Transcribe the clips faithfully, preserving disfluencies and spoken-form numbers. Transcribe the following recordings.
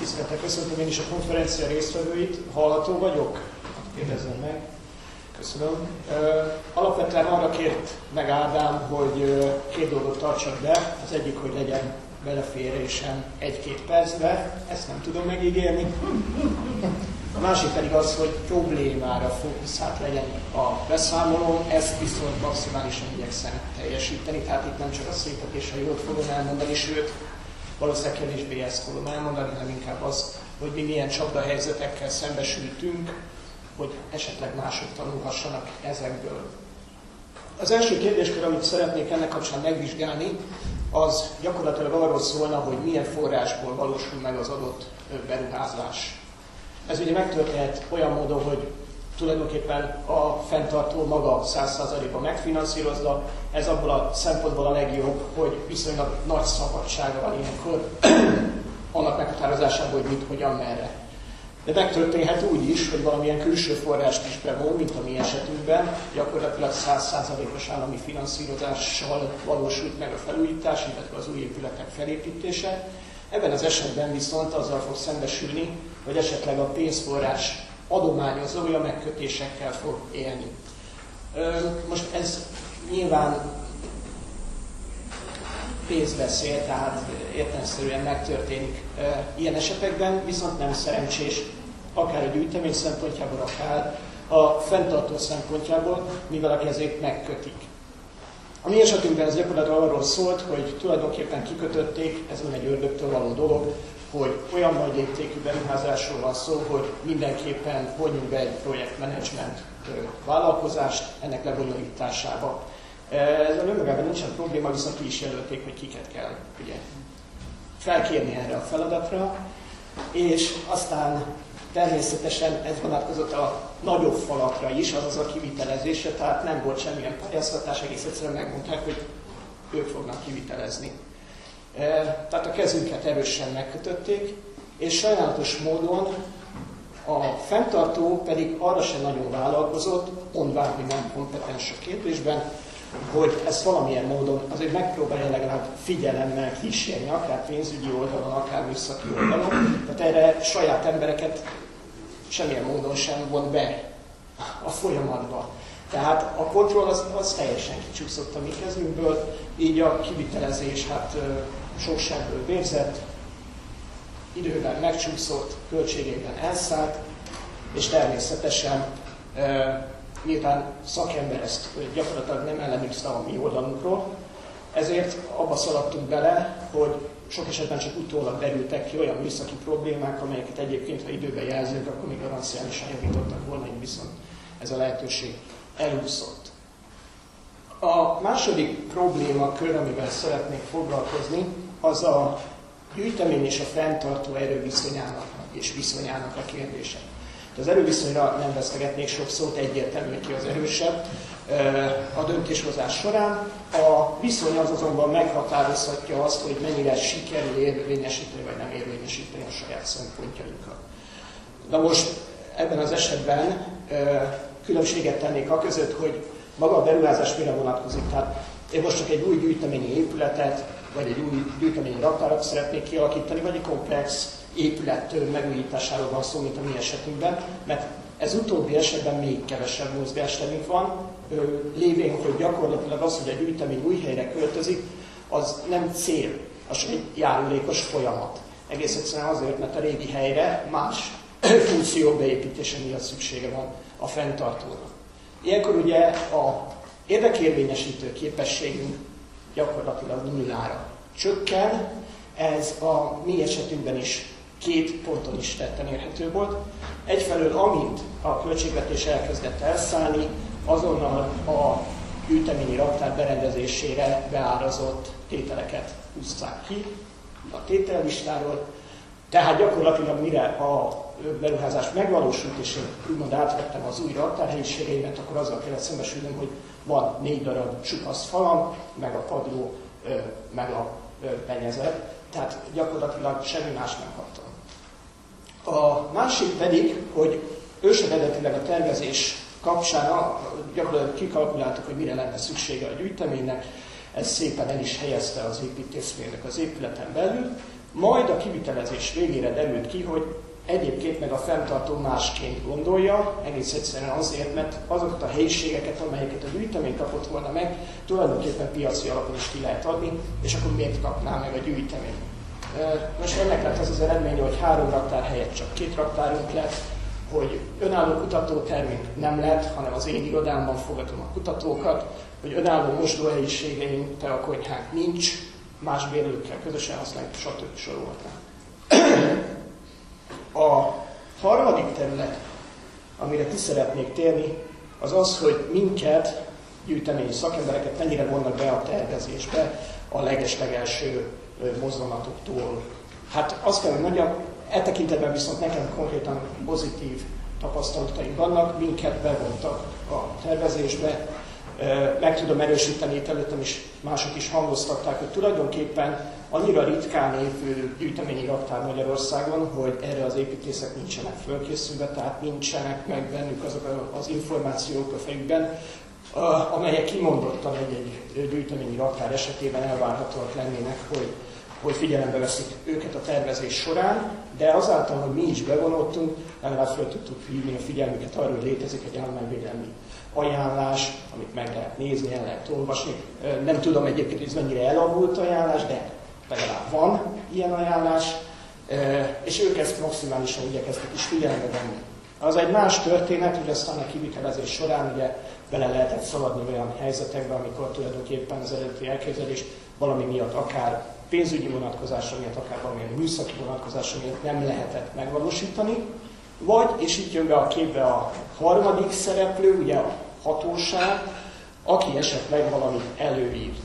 Tisztelettel köszöntöm én is a konferencia résztvevőit. Hallható vagyok? Kérdezzem meg. Köszönöm. Alapvetően arra kért meg Ádám, hogy két dolgot tartsak be. Az egyik, hogy legyen beleférésem egy-két percbe. Ezt nem tudom megígérni. A másik pedig az, hogy problémára fókuszált legyen a beszámoló. Ezt viszont maximálisan igyekszem teljesíteni. Tehát itt nem csak a szépet és a jót fogom elmondani, sőt, valószínűleg kevésbé ezt fogom elmondani, hanem inkább az, hogy mi milyen csapdahelyzetekkel szembesültünk, hogy esetleg mások tanulhassanak ezekből. Az első kérdéskör, amit szeretnék ennek kapcsán megvizsgálni, az gyakorlatilag arról szólna, hogy milyen forrásból valósul meg az adott beruházás. Ez ugye megtörténhet olyan módon, hogy tulajdonképpen a fenntartó maga száz százalékban megfinanszírozza. Ez abból a szempontból a legjobb, hogy viszonylag nagy szabadsága van ilyenkor annak meghatározásában, hogy mit, hogyan, merre. De megtörténhet úgy is, hogy valamilyen külső forrást is bevon, mint a mi esetünkben, gyakorlatilag száz százalékos állami finanszírozással valósult meg a felújítás, illetve az új épületek felépítése. Ebben az esetben viszont azzal fog szembesülni, hogy esetleg a pénzforrás adományozója megkötésekkel fog élni. Most ez nyilván pénzbeszél, tehát értelemszerűen megtörténik ilyen esetekben, viszont nem szerencsés, akár a gyűjtemény szempontjából, akár a fenntartó szempontjából, mivel a kezét megkötik. A mi esetünkben ez gyakorlatilag arról szólt, hogy tulajdonképpen kikötötték, ez nem egy ördögtől való dolog, hogy olyan nagy léptékű beruházásról van szó, hogy mindenképpen vonjunk be egy projektmenedzsment vállalkozást ennek lebonyolításába. Ezzel önmagában nincsen probléma, viszont ki is jelölték, hogy kiket kell ugye, felkérni erre a feladatra, és aztán természetesen ez vonatkozott a nagyobb falakra is, azaz a kivitelezésre, tehát nem volt semmilyen pályáztatás, egész egyszerűen megmondták, hogy ők fognak kivitelezni. Tehát a kezünket erősen megkötötték, és sajnálatos módon a fenntartó pedig arra sem nagyon vállalkozott, mondván, hogy nem kompetens a kérdésben, hogy ezt valamilyen módon azért megpróbálja legalább figyelemmel kísérni, akár pénzügyi oldalon, akár műszaki oldalon. Tehát erre saját embereket semmilyen módon sem von be a folyamatba. Tehát a kontroll az, az teljesen kicsúszott a mi kezünkből, így a kivitelezés hát sokságból vérzett, időben megcsúszott, költségében elszállt, és természetesen e, nyilván szakember ezt gyakorlatilag nem ellenőrizte a mi oldalunkról, ezért abba szaladtunk bele, hogy sok esetben csak utólag derültek ki olyan műszaki problémák, amelyeket egyébként, ha időben jelzünk, akkor még garanciálisan javítottak volna, így viszont ez a lehetőség elúszott. A második problémakör, amivel szeretnék foglalkozni, az a gyűjtemény és a fenntartó erőviszonyának és viszonyának a kérdése. De az erőviszonyra nem vesztegetnék sok szót, egyértelmű, ki az erősebb a döntéshozás során. A viszony az azonban meghatározhatja azt, hogy mennyire sikerül érvényesíteni vagy nem érvényesíteni a saját szempontjainkat. Na most ebben az esetben különbséget tennék a között, hogy maga a beruházás mire vonatkozik. Tehát én most csak egy új gyűjteményi épületet, vagy egy új gyűjteményi raktárat szeretnék kialakítani, vagy egy komplex épület megújításáról van szó, mint a mi esetünkben, mert ez utóbbi esetben még kevesebb mozgásterünk van, lévén, hogy gyakorlatilag az, hogy a gyűjtemény új helyre költözik, az nem cél, az egy járulékos folyamat. Egész egyszerűen azért, mert a régi helyre más funkció beépítése miatt szüksége van a fenntartónak. Ilyenkor ugye a érdekérvényesítő képességünk gyakorlatilag nullára csökken, ez a mi esetünkben is két ponton is tetten érhető volt. Egyfelől, amint a költségvetés elkezdett elszállni, azonnal a gyűjteményi raktár berendezésére beárazott tételeket húzták ki a tétellistáról. Tehát gyakorlatilag mire a beruházás megvalósult, és én úgymond átvettem az új raktárhelyiségeimet, akkor azzal kellett szembesülnöm, hogy van négy darab csupasz falam, meg a padló, meg a penyezet. Tehát gyakorlatilag semmi más nem kaptam. A másik pedig, hogy őseredetileg a tervezés kapcsán gyakorlatilag kikalkuláltuk, hogy mire lenne szüksége a gyűjteménynek, ez szépen el is helyezte az építészmérnök az épületen belül, Majd a kivitelezés végére derült ki, hogy egyébként meg a fenntartó másként gondolja, egész egyszerűen azért, mert azokat a helyiségeket, amelyeket a gyűjtemény kapott volna meg, tulajdonképpen piaci alapon is ki lehet adni, és akkor miért kapná meg a gyűjtemény. Most ennek lett az az eredménye, hogy három raktár helyett csak két raktárunk lett, hogy önálló kutatótermünk nem lett, hanem az én irodámban fogadom a kutatókat, hogy önálló mosdóhelyiségeink, teakonyhánk nincs, más bérlőkkel közösen használjuk, stb. Sorolhatnánk. A harmadik terület, amire ki szeretnék térni, az az, hogy minket, gyűjteményi szakembereket mennyire vonnak be a tervezésbe a legeslegelső mozdulatoktól. Hát azt kell, hogy mondjam, e tekintetben viszont nekem konkrétan pozitív tapasztalataim vannak, minket bevontak a tervezésbe. Meg tudom erősíteni, itt előttem is mások is hangoztatták, hogy tulajdonképpen annyira ritkán épül gyűjteményi raktár Magyarországon, hogy erre az építészek nincsenek fölkészülve, tehát nincsenek meg bennük azok az információk a fejükben, amelyek kimondottan egy-egy gyűjteményi raktár esetében elvárhatóak lennének, hogy, hogy figyelembe veszik őket a tervezés során, de azáltal, hogy mi is bevonultunk, legalább fel tudtuk hívni a figyelmüket arról, hogy létezik egy állományvédelmi ajánlás, amit meg lehet nézni, el lehet olvasni. Nem tudom egyébként, hogy ez mennyire elavult ajánlás, de legalább van ilyen ajánlás, és ők ezt maximálisan igyekeztek is figyelembe venni. Az egy más történet, hogy aztán a kivitelezés során ugye bele lehetett szaladni olyan helyzetekbe, amikor tulajdonképpen az eredeti elképzelés valami miatt, akár pénzügyi vonatkozása miatt, akár valamilyen műszaki vonatkozása miatt nem lehetett megvalósítani, vagy, és itt jön be a képbe a harmadik szereplő, ugye a hatóság, aki esetleg valamit előírt,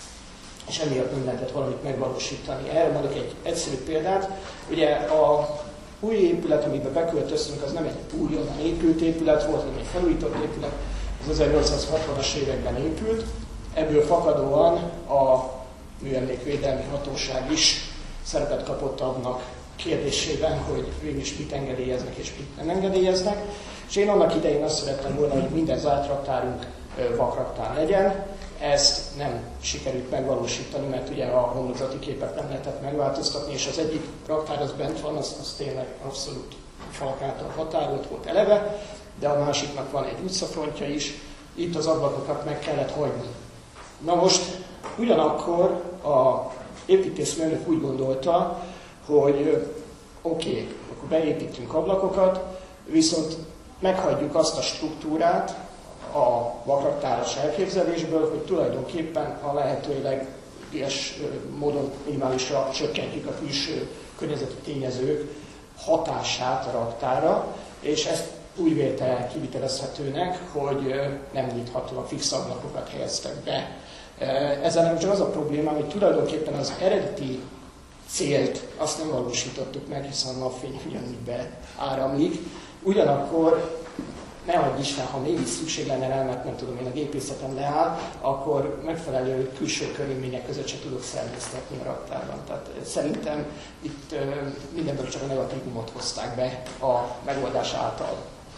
és emiatt nem lehetett valamit megvalósítani. Erre mondok egy egyszerű példát. Ugye a új épület, amiben beköltöztünk, az nem egy újonnan épült épület volt, hanem egy felújított épület, az ezernyolcszázhatvanas években épült. Ebből fakadóan a Műemlékvédelmi Hatóság is szerepet kapott annak kérdésében, hogy végül is mit engedélyeznek és mit nem engedélyeznek. És én annak idején azt szerettem volna, hogy minden zárt raktárunk vakraktár legyen. Ezt nem sikerült megvalósítani, mert ugye a homlokzati képet nem lehetett megváltoztatni, és az egyik raktár az bent van, az, az tényleg abszolút falak által határolt volt eleve, de a másiknak van egy utcafrontja is, itt az ablakokat meg kellett hagyni. Na most ugyanakkor a építészmérnök úgy gondolta, hogy oké, okay, akkor beépítünk ablakokat, viszont meghagyjuk azt a struktúrát a vakraktáros elképzelésből, hogy tulajdonképpen a lehetőleg ilyes módon minimálisra csökkentjük a külső környezeti tényezők hatását a raktára, és ezt úgy vélte el kivitelezhetőnek, hogy nem nyitható, a fix ablakokat helyeztek be. Ezzel nem csak az a probléma, hogy tulajdonképpen az eredeti célt azt nem valósítottuk meg, hiszen a napfény ugyanúgy beáramlik. Ugyanakkor ne adj Isten, ha mégis szükség lenne rá, mert nem tudom, én a gépészetem leáll, akkor megfelelő külső körülmények között se tudok szerveztetni a raktárban. Tehát szerintem itt mindenből csak a negatívumot hozták be a megoldás által.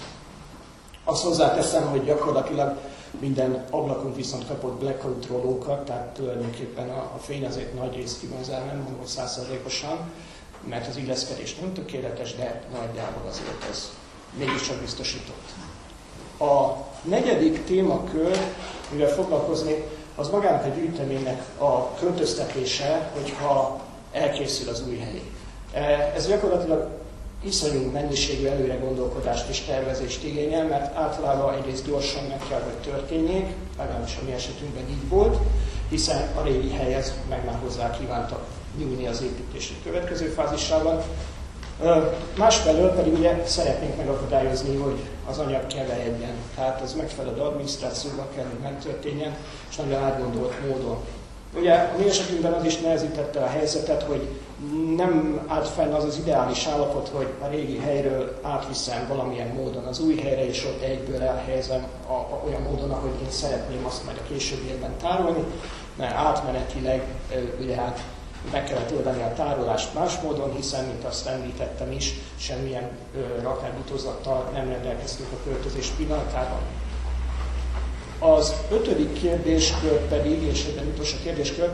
Azt hozzáteszem, hogy gyakorlatilag minden ablakunk viszont kapott blackout rolókat, tehát tulajdonképpen a, a fény azért nagy részt ki van zárva, nem mondom száz százalékosan, mert az illeszkedés nem tökéletes, de nagyjából azért ez mégiscsak biztosított. A negyedik témakör, mivel foglalkozni, az magának a gyűjteménynek a költöztetése, hogyha elkészül az új hely. Ez gyakorlatilag iszonyú mennyiségű előre gondolkodást és tervezést igényel, mert általában egyrészt gyorsan meg kell, hogy történjék, legalábbis a mi esetünkben így volt, hiszen a régi helyhez meg már hozzá kívántak nyúlni az építés következő fázisában. Másfelől pedig ugye szeretnénk megakadályozni, hogy az anyag keveredjen. Tehát az megfelelő adminisztrációban kell, hogy megtörténjen, és nagyon átgondolt módon. Ugye a mi esetünkben az is nehezítette a helyzetet, hogy nem állt fenn az az ideális állapot, hogy a régi helyről átviszem valamilyen módon az új helyre, és ott egyből elhelyezem a, a, olyan módon, ahogy én szeretném azt majd a későbbiekben tárolni, mert átmenetileg ugye hát meg kellett oldani a tárolást más módon, hiszen, mint azt említettem is, semmilyen raktárbutózattal nem rendelkeztünk a költözés pillanatában. Az ötödik kérdéskör pedig, és egyben utolsó kérdéskör,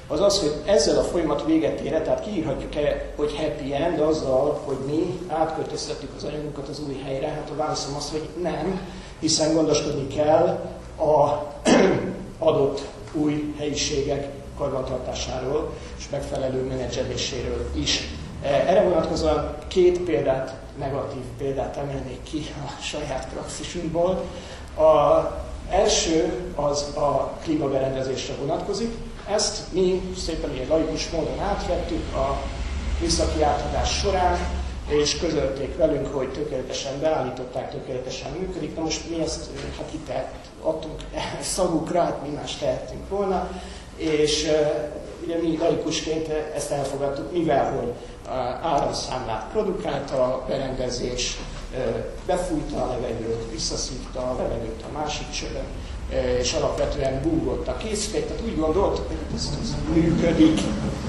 az az, hogy ezzel a folyamat véget ére, tehát kiírhatjuk-e, hogy happy end azzal, hogy mi átköltöztetjük az anyagunkat az új helyre? Hát a válaszom az, hogy nem, hiszen gondoskodni kell a adott új helyiségek karbantartásáról és megfelelő menedzseléséről is. Erre vonatkozóan két példát, negatív példát emelnék ki a saját praxisunkból. Az első az a klímaberendezésre vonatkozik. Ezt mi szépen ilyen laikus módon átvettük a műszaki átadás során, és közölték velünk, hogy tökéletesen beállították, tökéletesen működik. Na most mi ezt, ha kitett, adtunk szavukra, hát mi más tehettünk volna, és e, ugye mi laikusként ezt elfogadtuk, mivel hogy áramszámlát produkálta, a berendezés e, befújta a levegőt, visszaszívta a levegőt a másik csövön, e, és alapvetően búgott a készülék, tehát úgy gondoltuk, hogy ez, ez működik.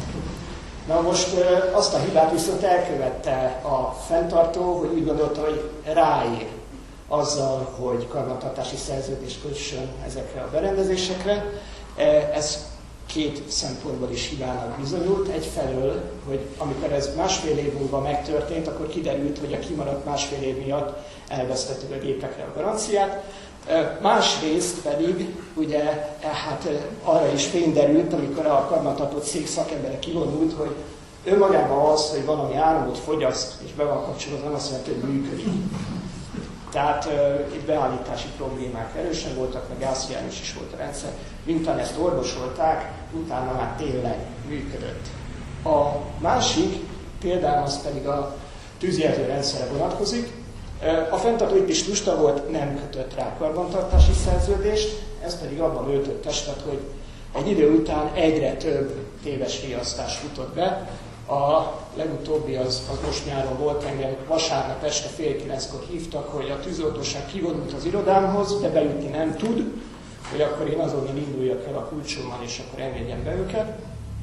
Na most e, azt a hibát viszont elkövette a fenntartó, hogy úgy gondolta, hogy ráír azzal, hogy karbantartási szerződést kössön ezekre a berendezésekre. Ez két szempontból is hibának bizonyult. Egyfelől, hogy amikor ez másfél év múlva megtörtént, akkor kiderült, hogy a kimaradt másfél év miatt elvesztettük a gépekre a garanciát. Másrészt pedig ugye hát arra is fény derült, amikor a karbantartó cég szakembere kivonult, hogy önmagában az, hogy valami áramot fogyaszt és be van kapcsolódva, nem azt jelenti, hogy működik. Tehát uh, itt beállítási problémák erősen voltak, meg gázhiányos is volt a rendszer. Miután ezt orvosolták, utána már tényleg működött. A másik példám az pedig a tűzjelző rendszerre vonatkozik. A fenntartó itt is lusta volt, nem kötött rá karbantartási szerződést, ez pedig abban öltött testet, hogy egy idő után egyre több téves riasztás futott be. A legutóbbi az, az most nyáron volt, engem vasárnap este fél kilenckor hívtak, hogy a tűzoltóság kivonult az irodámhoz, de bejutni nem tud, hogy akkor én azonnal induljak el a kulcsommal, és akkor engedjem be őket.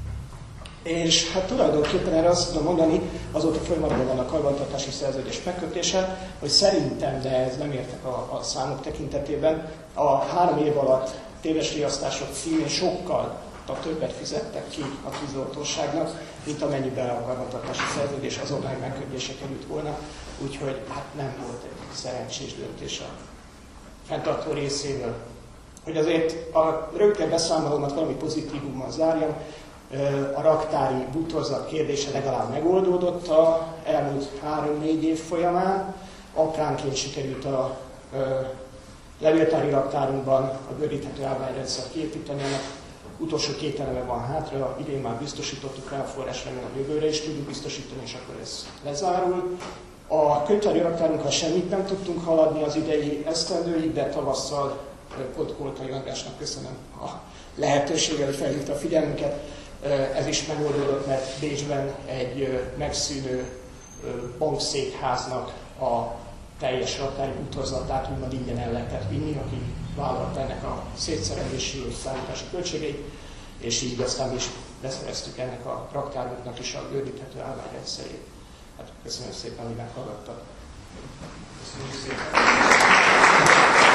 És hát tulajdonképpen erre azt tudom mondani, azóta folyamatban van a karbantartási szerződés megkötése, hogy szerintem, de ez nem értek a, a számok tekintetében, a három év alatt téves riasztások címén sokkal többet fizettek ki a tűzoltóságnak, mint amennyiben a karbantartási szerződés azonnal megkötése került volna, úgyhogy hát nem volt egy szerencsés döntés a fenntartó részéről. Hogy azért a rögtön beszámolómat valami pozitívummal zárjam, a raktári bútorzat kérdése legalább megoldódott az elmúlt három-négy év folyamán. Apránként sikerült a levéltári raktárunkban a gördíthető állványrendszert kiépíteni, ennek utolsó két eleme van hátra, idén már biztosítottuk rá a forrás, remélem a jövőre is tudjuk biztosítani, és akkor ez lezárul. A könyvtári raktárunkkal semmit nem tudtunk haladni az idei esztendőig, de tavasszal Koltai Andrásnak köszönöm a lehetőséget, hogy felhívta a figyelmünket. Ez is megoldódott, mert Bécsben egy megszűnő bankszékháznak a teljes raktári bútorzatát úgymond ingyen el lehetett vinni, aki vállalta ennek a szétszerelési és szállítási költségeit, és így aztán is beszereztük ennek a raktárunknak is a gördíthető állványrendszerét. Hát köszönöm szépen, hogy meghallgattak. Köszönjük szépen.